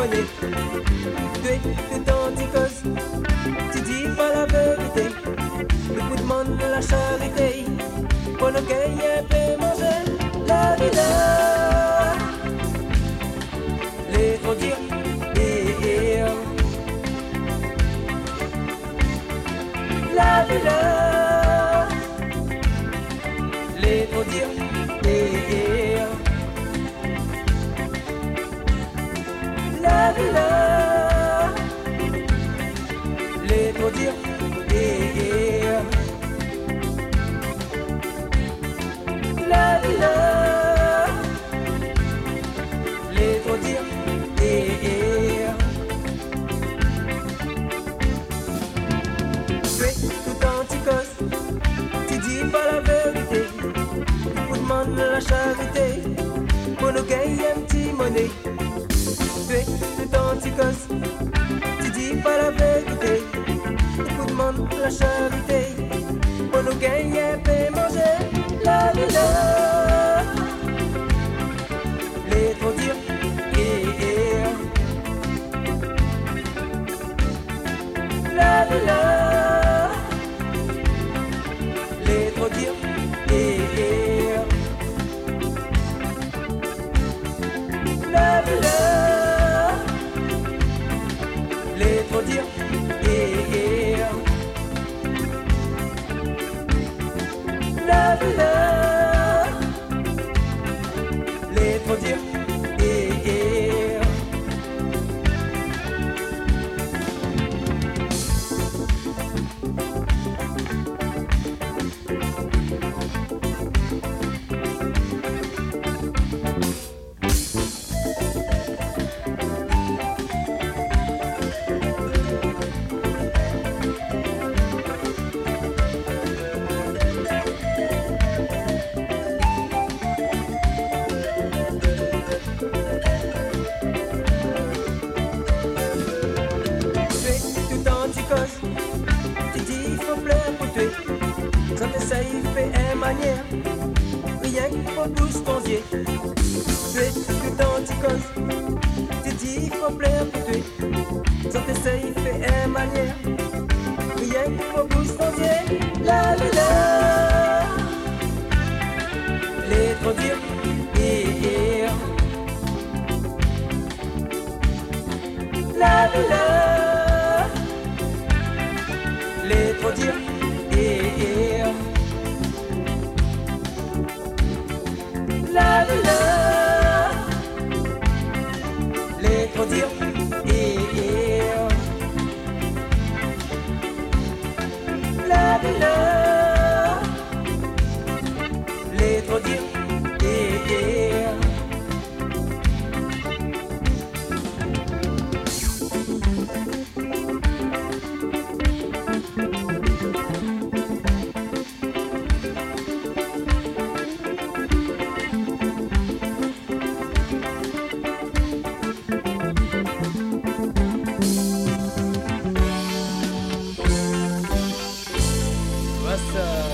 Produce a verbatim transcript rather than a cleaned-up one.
monnaie. Tu es tout anticose, tu dis pas la vérité. Le coup de monde de la charité, pour le gagner peut manger la vie là. Les trop dire et la vie là. Les trop dire et la vie là. Les trop dire et la vie là. Les trop dire et tu es tout anticose, tu dis pas la vérité. Pour demander la charité, pour nous gagner un petit monnaie. Tu es tout anticose, tu dis pas la vérité. Pour demander la charité, pour nous gagner et manger la vie là. Les trop dire et la vie là. Les trop dire et la vie là. Les trop dire et la vie là. Les trop dire et tu dis il faut pleurer pour tuer. Ça fait ça il fait une manière. Rien qu'il faut bouger ton yeux. Tu es tout anticose. Tu dis il faut pleurer pour tuer. Ça fait ça il fait une manière. Rien qu'il faut bouger ton yeux. La vie là. Les trop dire et la vie là. Les trop dire et la vie là. Les trop dire et la vie là. Les trop dire et What's up?